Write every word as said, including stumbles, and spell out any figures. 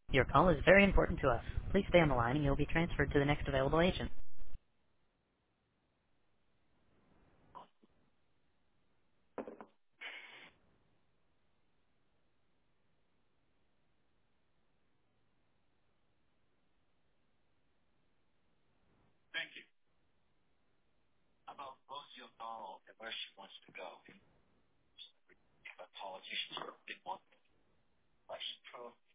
Your call is very important to us. Please stay on the line and you'll be transferred to the next available agent. Thank you. How about Rosie O'Donnell and where she wants to go? If a politician didn't want to.